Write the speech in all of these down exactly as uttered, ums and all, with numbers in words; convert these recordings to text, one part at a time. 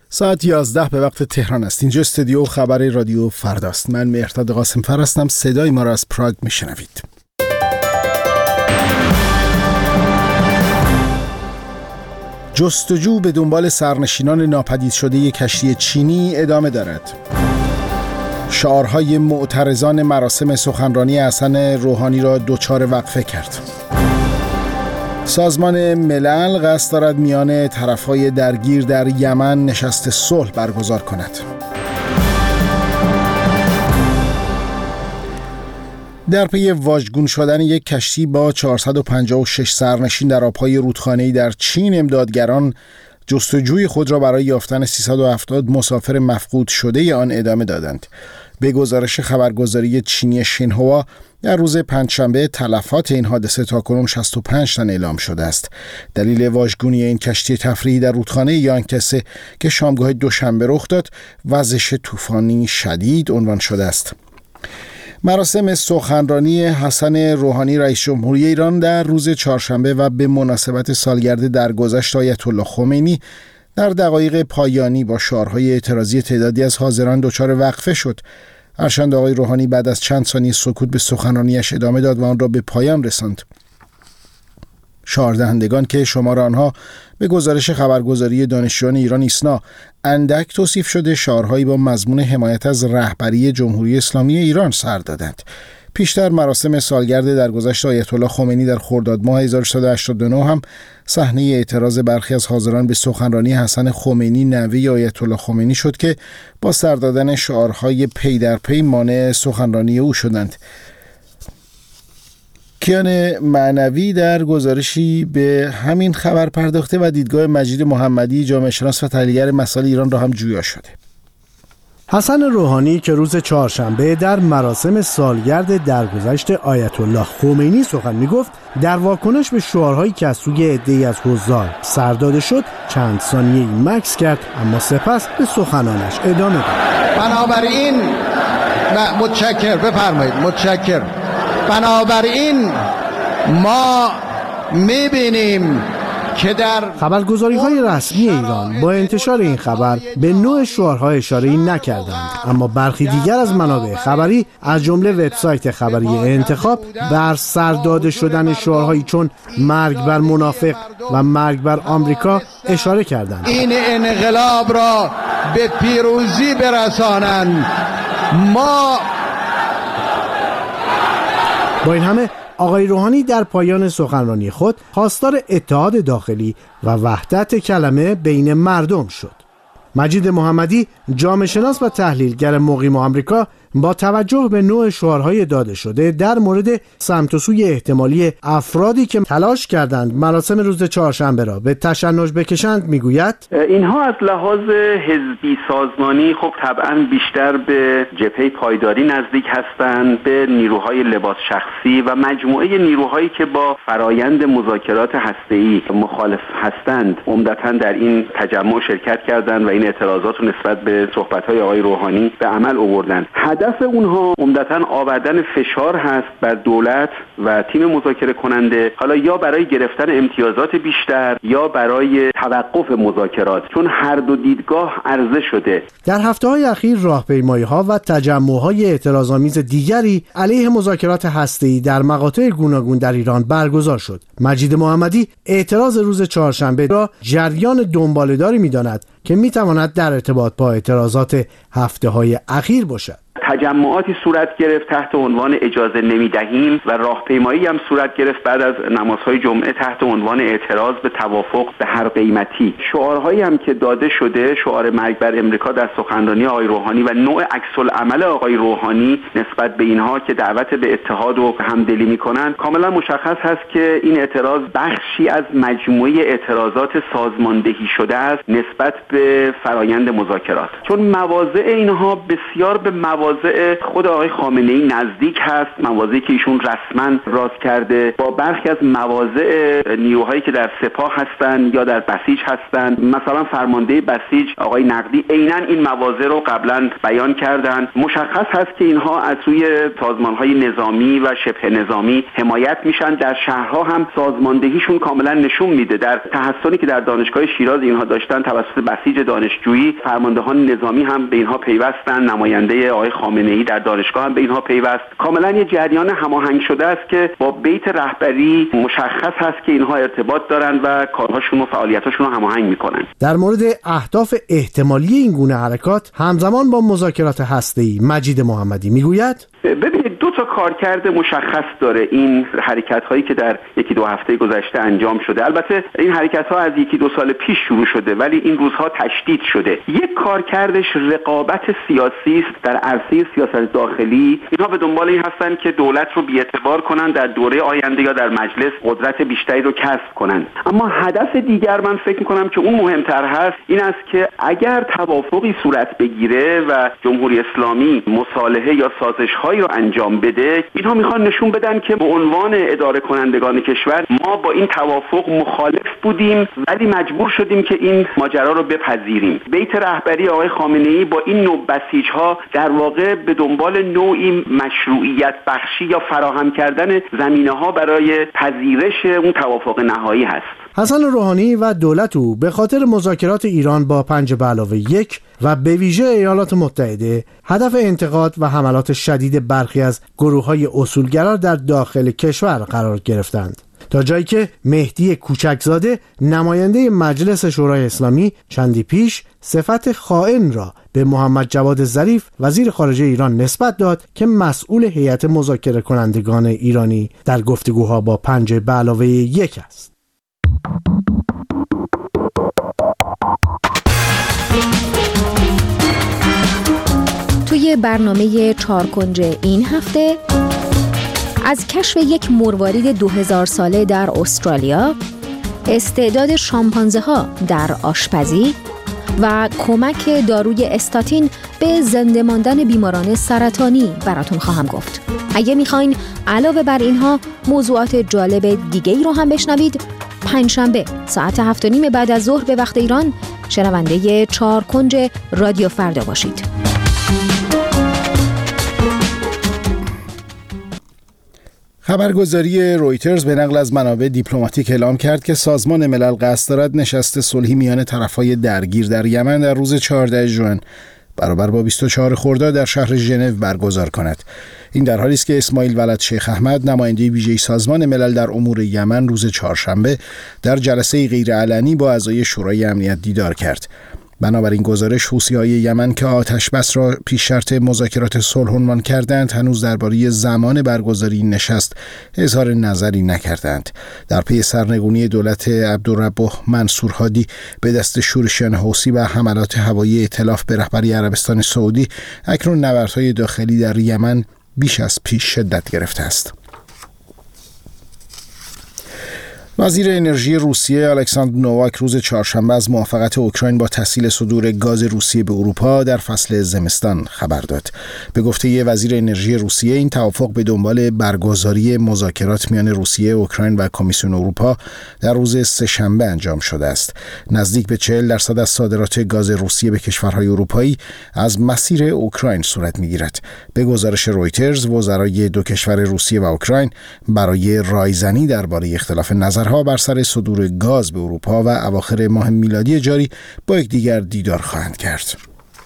ساعت یازده به وقت تهران است. اینجا استودیو خبر رادیو فرداست. من مهرداد قاسم‌فر هستم. صدای ما را از پراگ میشنوید. جستجو به دنبال سرنشینان ناپدید شده یک کشتی چینی ادامه دارد. شعارهای معترضان مراسم سخنرانی حسن روحانی را دچار وقفه کرد. سازمان ملل قصد دارد میان طرفهای درگیر در یمن نشست صلح برگزار کند. در پی واژگون شدن یک کشتی با چهارصد و پنجاه و شش سرنشین در آبهای رودخانه‌ای در چین، امدادگران جستجوی خود را برای یافتن سیصد و هفتاد مسافر مفقود شده آن ادامه دادند. به گزارش خبرگزاری چینی شینهوا در روز پنجشنبه تلفات این حادثه تاکنون شصت و پنج تن اعلام شده است. دلیل واژگونی این کشتی تفریحی در رودخانه یانگتسه که شامگاه دوشنبه رخ داد، وزش طوفانی شدید عنوان شده است. مراسم سخنرانی حسن روحانی رئیس جمهوری ایران در روز چهارشنبه و به مناسبت سالگرد درگذشت آیت الله خمینی در دقایق پایانی با شعارهای اعتراضی تعدادی از حاضران دچار وقفه شد. هرچند آقای روحانی بعد از چند ثانیه سکوت به سخنرانیش ادامه داد و آن را به پایان رساند. شعاردهندگان که شمار آنها به گزارش خبرگزاری دانشجویان ایران ایسنا اندک توصیف شده، شعارهایی با مضمون حمایت از رهبری جمهوری اسلامی ایران سر دادند. پیشتر مراسم سالگرد درگذشت آیت الله خمینی در خرداد ماه هزار و سیصد و هشتاد و نه هم صحنه اعتراض برخی از حاضران به سخنرانی حسن خمینی نوه آیت الله خمینی شد که با سر دادن شعارهای پی در پی مانع سخنرانی او شدند. کیان معنوی در گزارشی به همین خبر پرداخته و دیدگاه مجید محمدی، جامعه شناس و تحلیلگر مسائل ایران را هم جویا شده. حسن روحانی که روز چهارشنبه در مراسم سالگرد درگذشت آیت الله خمینی سخن می‌گفت، در واکنش به شعارهایی که از سوی عده‌ای از حضار سر داده شد چند ثانیه‌ای مکث کرد، اما سپس به سخنانش ادامه داد. بنابراین متشکر بفرمایید متشکر بنابراین ما می‌بینیم که در خبرگزاری‌های رسمی ایران با انتشار این خبر به نوع شعارها اشاره‌ای نکردند، اما برخی دیگر از منابع خبری از جمله وبسایت خبری انتخاب بر سر داده شدن شعارهایی چون مرگ بر منافق و مرگ بر آمریکا اشاره کردند. این انقلاب را به پیروزی برسانند. ما با این همه آقای روحانی در پایان سخنرانی خود خواستار اتحاد داخلی و وحدت کلمه بین مردم شد. مجید محمدی، جامعه شناس و تحلیلگر مقیم آمریکا، با توجه به نوع شعارهای داده شده در مورد سمت و سوی احتمالی افرادی که تلاش کردند مراسم روز چهارشنبه را به تشنج بکشند میگوید اینها از لحاظ حزبی سازمانی خب طبعا بیشتر به جبهه پایداری نزدیک هستند، به نیروهای لباس شخصی و مجموعه نیروهایی که با فرایند مذاکرات هسته‌ای مخالف هستند عمدتاً در این تجمع شرکت کردند و این اعتراضات رو نسبت به صحبت‌های آقای روحانی به عمل آوردند. هدف اونها عمدتاً آوردن فشار هست بر دولت و تیم مذاکره کننده، حالا یا برای گرفتن امتیازات بیشتر یا برای توقف مذاکرات، چون هر دو دیدگاه عرضه شده. در هفته‌های اخیر راهپیمایی‌ها و تجمع‌های اعتراض‌آمیز دیگری علیه مذاکرات هسته‌ای در مقاطع گوناگون در ایران برگزار شد. مجید محمدی اعتراض روز چهارشنبه را جریان دنباله‌داری می‌داند که می‌تواند در ارتباط با اعتراضات هفته‌های اخیر باشد. تجمعاتی صورت گرفت تحت عنوان اجازه نمیدهیم و راهپیمایی هم صورت گرفت بعد از نمازهای جمعه تحت عنوان اعتراض به توافق به هر قیمتی. شعارهایی هم که داده شده، شعار مرگ بر امریکا در سخنرانی آقای روحانی و نوع عکس‌العمل آقای روحانی نسبت به اینها که دعوت به اتحاد و همدلی میکنن، کاملا مشخص هست که این اعتراض بخشی از مجموعه اعتراضات سازماندهی شده است نسبت به فرایند مذاکرات، چون مواضع اینها بسیار به مواضع مواضع خود آقای خامنه‌ای نزدیک هست، مواضعی که ایشون رسما راز کرده با برخی از مواضع نیروهایی که در سپاه هستن یا در بسیج هستن. مثلا فرمانده بسیج آقای نقدی عیناً این مواضع رو قبلا بیان کردن. مشخص هست که اینها از سوی سازمان‌های نظامی و شبه نظامی حمایت میشن. در شهرها هم سازماندهیشون کاملا نشون میده. در تحصنی که در دانشگاه شیراز اینها داشتن توسط بسیج دانشجویی، فرماندهان نظامی هم به اینها پیوستن، نماینده آقای خامنه‌ای در دانشگاه هم به اینها پیوست. کاملا یه جریان هماهنگ شده است که با بیت رهبری مشخص هست که اینها ارتباط دارن و کارهاشون و فعالیتاشون رو هماهنگ میکنن. در مورد اهداف احتمالی این گونه حرکات همزمان با مذاکرات هسته‌ای مجید محمدی میگوید: ببینید دو تا کارکرد مشخص داره این حرکت هایی که در یکی دو هفته گذشته انجام شده. البته این حرکت ها از یکی دو سال پیش شروع شده ولی این روزها تشدید شده. یک کارکردش رقابت سیاسی است در عرصه سیاست داخلی. اینها به دنبال این هستن که دولت رو بی‌اعتبار کنن، در دوره آینده یا در مجلس قدرت بیشتری رو کسب کنن. اما هدف دیگر من فکر می‌کنم که اون مهمتر هست این است که اگر توافقی صورت بگیره و جمهوری اسلامی مصالحه یا سازش‌هایی رو انجام بده، اینها میخوان نشون بدن که به عنوان اداره کنندگان کشور ما با این توافق مخالف بودیم ولی مجبور شدیم که این ماجرا رو بپذیریم. بیت رهبری آقای خامنه‌ای با این نوع بسیج‌ها در واقع به دنبال نوعی مشروعیت بخشی یا فراهم کردن زمینه‌ها برای پذیرش اون توافق نهایی هست. حسن روحانی و دولت او به خاطر مذاکرات ایران با پنج به علاوه یک و به ویژه ایالات متحده هدف انتقاد و حملات شدید برخی از گروه‌های اصولگرا در داخل کشور قرار گرفتند، تا جایی که مهدی کوچکزاده نماینده مجلس شورای اسلامی چندی پیش صفت خائن را به محمد جواد ظریف وزیر خارجه ایران نسبت داد که مسئول هیئت مذاکره کنندگان ایرانی در گفتگوها با پنج به علاوه یک است. توی برنامه چارکنج این هفته از کشف یک مروارید دو هزار ساله در استرالیا، استعداد شامپانزه ها در آشپزی و کمک داروی استاتین به زنده ماندن بیماران سرطانی براتون خواهم گفت. اگه میخواین علاوه بر اینها موضوعات جالب دیگه ای رو هم بشنوید، پنجشنبه ساعت هفت و نیم بعد از ظهر به وقت ایران شنونده چارکنج رادیو فردا باشید. خبرگزاری رویترز به نقل از منابع دیپلماتیک اعلام کرد که سازمان ملل قصد دارد نشست صلحی میان طرفهای درگیر در یمن در روز چهاردهم ژوئن برابر با بیست و چهارم خرداد در شهر ژنو برگزار کند. این در حالی است که اسماعیل ولد شیخ احمد، نماینده ویژه سازمان ملل در امور یمن، روز چهارشنبه در جلسه غیرعلنی با اعضای شورای امنیت دیدار کرد. بنابراین گزارش حوثی‌های یمن که آتش بس را پیش شرط مذاکرات صلح عنوان کردند هنوز درباره زمان برگزاری نشست اظهار نظری نکردند. در پی سرنگونی دولت عبدالرب منصور هادی به دست شورشیان حوثی و حملات هوایی ائتلاف به رهبری عربستان سعودی، اکنون نبردهای داخلی در یمن بیش از پیش شدت گرفته است. وزیر انرژی روسیه الکساندر نوواک روز چهارشنبه از موافقت اوکراین با تسهیل صدور گاز روسیه به اروپا در فصل زمستان خبر داد. به گفته وزیر انرژی روسیه، این توافق به دنبال برگزاری مذاکرات میان روسیه، اوکراین و کمیسیون اروپا در روز سه‌شنبه انجام شده است. نزدیک به چهل درصد از صادرات گاز روسیه به کشورهای اروپایی از مسیر اوکراین صورت می‌گیرد. به گزارش رویترز، وزرای دو کشور روسیه و اوکراین برای رایزنی درباره اختلاف نظر ها بر سر صدور گاز به اروپا و اواخر ماه میلادی جاری با یکدیگر دیدار خواهند کرد.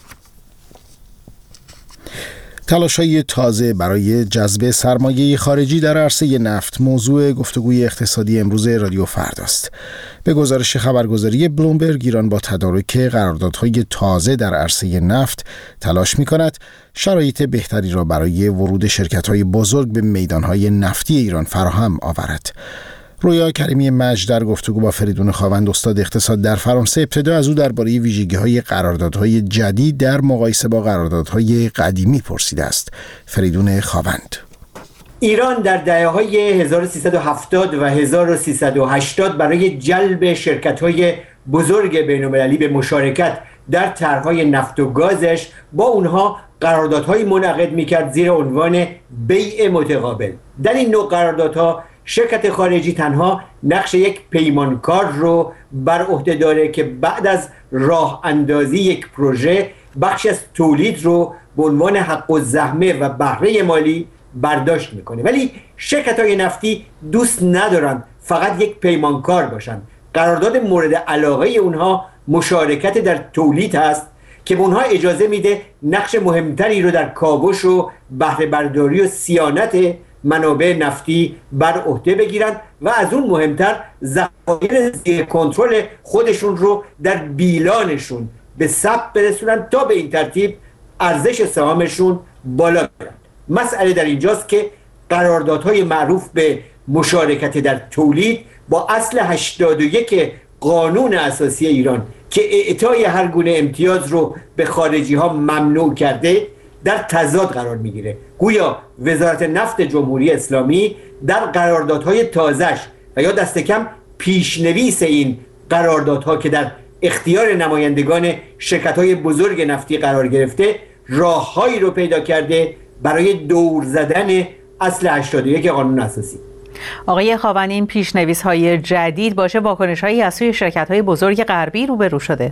تلاش‌های تازه برای جذب سرمایه خارجی در عرصه نفت موضوع گفتگوی اقتصادی امروز رادیو فرداست. به گزارش خبرگزاری بلومبرگ، ایران با تدارک قراردادهای تازه در عرصه نفت تلاش می‌کند شرایط بهتری را برای ورود شرکت‌های بزرگ به میدان‌های نفتی ایران فراهم آورد. رویا کریمی مجد در گفتگو با فریدون خاوند، استاد اقتصاد در فرانسه، ابتدا از او درباره ویژگی‌های قراردادهای جدید در مقایسه با قراردادهای قدیمی پرسیده است. فریدون خاوند: ایران در دهه‌های هزار و سیصد و هفتاد و هزار و سیصد و هشتاد برای جلب شرکت‌های بزرگ بین‌المللی به مشارکت در طرح‌های نفت و گازش با اونها قراردادهایی منعقد میکرد زیر عنوان بیع متقابل. در این نوع قراردادها شرکت خارجی تنها نقش یک پیمانکار رو بر عهده داره که بعد از راه اندازی یک پروژه بخشی از تولید رو به عنوان حق الزحمه و بهره مالی برداشت میکنه. ولی شرکت‌های نفتی دوست ندارن فقط یک پیمانکار باشن. قرارداد مورد علاقه اونها مشارکت در تولید هست که به اونها اجازه میده نقش مهمتری رو در کاوش و بهره برداری و صیانت منابع نفتی بر عهده بگیرن و از اون مهمتر ذخایر زیر کنترل خودشون رو در بیلانشون به ثبت برسونن تا به این ترتیب ارزش سهامشون بالا برن. مسئله در اینجاست که قراردادهای معروف به مشارکت در تولید با اصل هشتاد و یک قانون اساسی ایران که اعطای هر گونه امتیاز رو به خارجی ها ممنوع کرده در تضاد قرار میگیره. گویا وزارت نفت جمهوری اسلامی در قراردادهای تازه‌اش و یا دست کم پیشنویس این قراردادها که در اختیار نمایندگان شرکت‌های بزرگ نفتی قرار گرفته راههایی رو پیدا کرده برای دور زدن اصل هشتاد و یک قانون اساسی. آقای خاوند، این پیشنویس‌های جدید باشه واکنش‌هایی از سوی شرکت‌های بزرگ غربی روبرو شده؟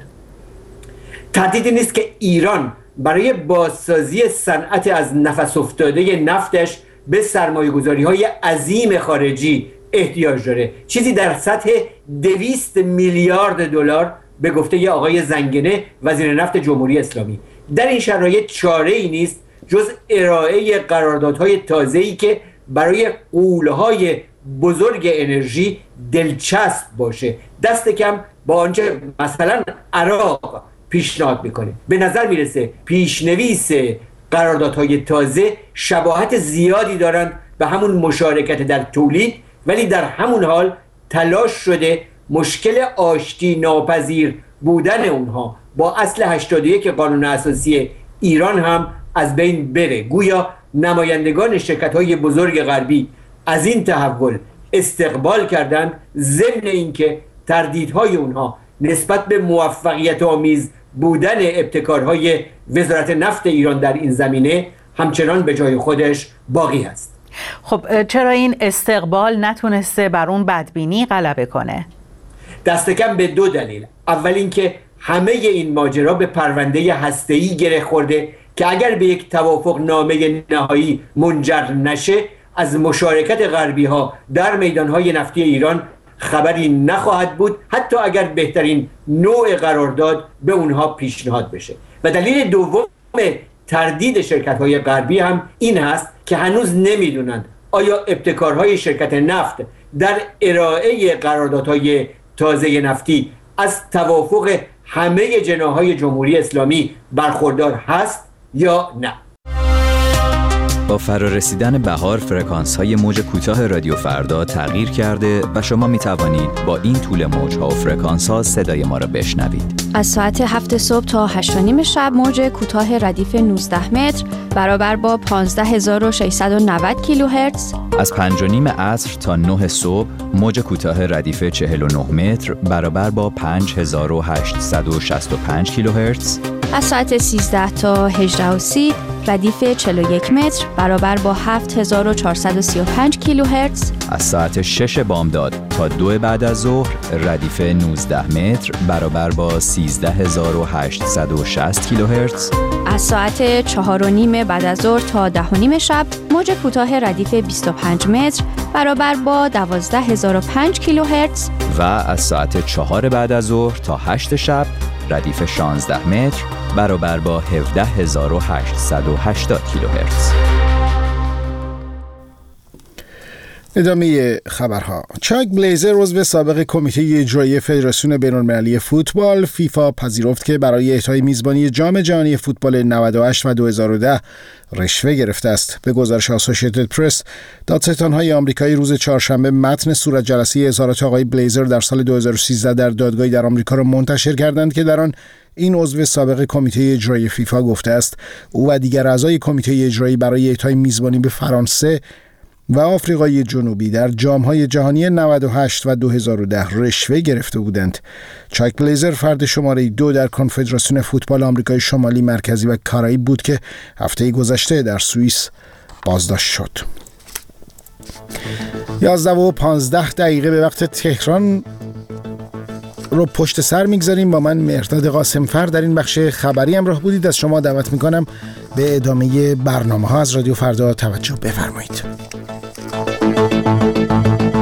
تردیدی نیست که ایران برای بازسازی صنعت از نفس افتاده نفتش به سرمایه‌گذاری‌های عظیم خارجی احتیاج داره. چیزی در سطح دویست میلیارد دلار به گفته آقای زنگنه وزیر نفت جمهوری اسلامی. در این شرایط چاره‌ای نیست جز ارائه قراردادهای تازه‌ای که برای غول‌های بزرگ انرژی دلچسب باشه. دست کم با آنچه مثلا عراق پیشنهاد میکنه. به نظر میرسه پیشنویس قراردادهای تازه شباهت زیادی دارن به همون مشارکت در تولید، ولی در همون حال تلاش شده مشکل آشتی ناپذیر بودن اونها با اصل هشتاد و یک قانون اساسی ایران هم از بین بره. گویا نمایندگان شرکت‌های بزرگ غربی از این تحول استقبال کردند، ضمن اینکه تردیدهای اونها نسبت به موفقیت آمیز بودن ابتکارهای وزارت نفت ایران در این زمینه همچنان به جای خودش باقی است. خب چرا این استقبال نتونسته بر اون بدبینی غلبه کنه؟ دست کم به دو دلیل. اول اینکه همه این ماجرا به پرونده هسته‌ای گره خورده که اگر به یک توافق نامه نهایی منجر نشه از مشارکت غربی ها در میدانهای نفتی ایران خبری نخواهد بود، حتی اگر بهترین نوع قرارداد به اونها پیشنهاد بشه. و دلیل دوم تردید شرکت های غربی هم این هست که هنوز نمیدونند آیا ابتکارهای شرکت نفت در ارائه قراردادهای تازه نفتی از توافق همه جناحهای جمهوری اسلامی برخوردار هست یا نه. با فرارسیدن بهار فرکانس‌های موج کوتاه رادیو فردا تغییر کرده و شما می توانید با این طول موج‌ها و فرکانس‌ها صدای ما را بشنوید. از ساعت هفت صبح تا هشت و نیم شب موج کوتاه ردیف نوزده متر برابر با پانزده هزار و ششصد و نود کیلوهرتز. از پنج و نیم عصر تا نه صبح موج کوتاه ردیف چهل و نه متر برابر با پنج هزار و هشتصد و شصت و پنج کیلوهرتز. از ساعت سیزده تا هجده و سی ردیف چهل و یک متر برابر با هفت هزار و چهارصد و سی و پنج کیلوهرتز. از ساعت شش بامداد تا دو بعد از ظهر ردیف نوزده متر برابر با سیزده هزار و هشتصد و شصت کیلوهرتز. از ساعت چهار و نیم بعد از ظهر تا ده و نیم شب موج کوتاه ردیف بیست و پنج متر برابر با دوازده هزار و پنج کیلوهرتز. و از ساعت چهار بعد از ظهر تا هشت شب ردیف شانزده متر برابر با هفده هزار و هشتصد و هشتاد کیلوهرتز. ادامه خبرها. چاک بلیزر عضو سابق کمیته اجرایی فدراسیون بین‌المللی فوتبال فیفا پذیرفت که برای اهدای میزبانی جام جهانی فوتبال نود و هشت و دو هزار و ده رشوه گرفته است. به گزارش آسوشییتد پرس، دادستان‌های آمریکایی روز چهارشنبه متن صورت جلسه اظهارات آقای بلیزر در سال دو هزار و سیزده در دادگاهی در آمریکا را منتشر کردند که در آن این عضو سابق کمیته اجرایی فیفا گفته است او و دیگر اعضای کمیته اجرایی برای اهدای میزبانی به فرانسه و آفریقای جنوبی در جام‌های جهانی نود و هشت و دو هزار و ده رشوه گرفته بودند. چاک بلیزر فرد شماره دو در کنفدراسیون فوتبال آمریکای شمالی، مرکزی و کارائیب بود که هفته گذشته در سوئیس بازداشت شد. یازده و پانزده دقیقه به وقت تهران رو پشت سر میگذاریم. با من مهرداد قاسمفر در این بخش خبری همراه بودید. از شما دعوت میکنم به ادامه برنامه ها از رادیو فردا توجه بفرمایید.